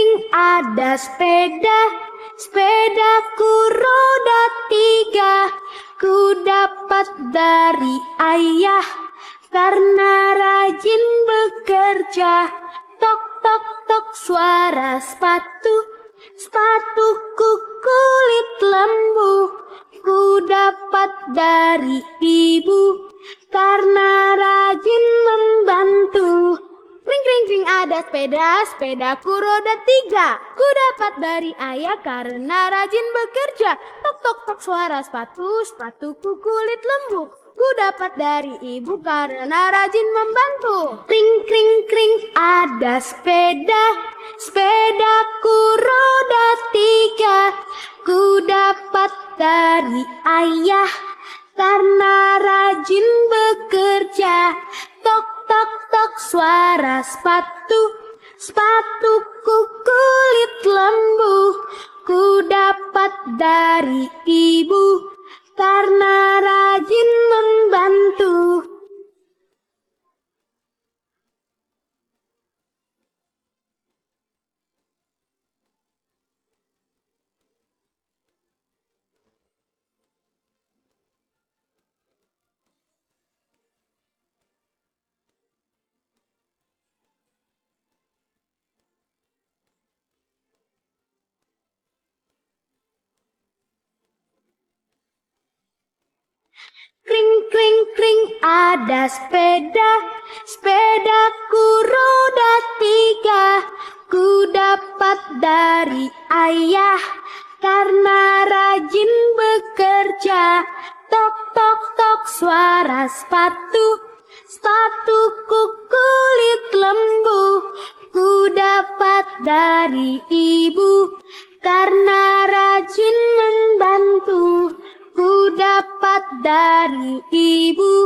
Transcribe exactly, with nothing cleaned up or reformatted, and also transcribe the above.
kring ada sepeda, sepedaku roda tiga. Ku dapat dari ayah karena rajin bekerja. Tok tok tok suara sepatu, sepatuku kulit lembu. Ku dapat dari ibu karena rajin membantu. Kring kring kring ada sepeda, sepedaku roda tiga. Ku dapat dari ayah karena rajin bekerja. Tok tok tok suara sepatu, sepatuku kulit lembu. Ku dapat dari ibu karena rajin membantu. Kring kring kring ada sepeda, sepedaku roda tiga. Ku dapat dari ayah karena rajin bekerja. Tok tok tok suara sepatu, sepatuku kulit lembu. Ku dapat dari ibu karena rajin membantu. Kring kring kring ada sepeda, sepedaku roda tiga. Ku dapat dari ayah karena rajin bekerja. Tok tok tok suara sepatu, sepatuku kulit lembu. Ku dapat dari ibu karena rajin membantu. Ku dapat dari ibu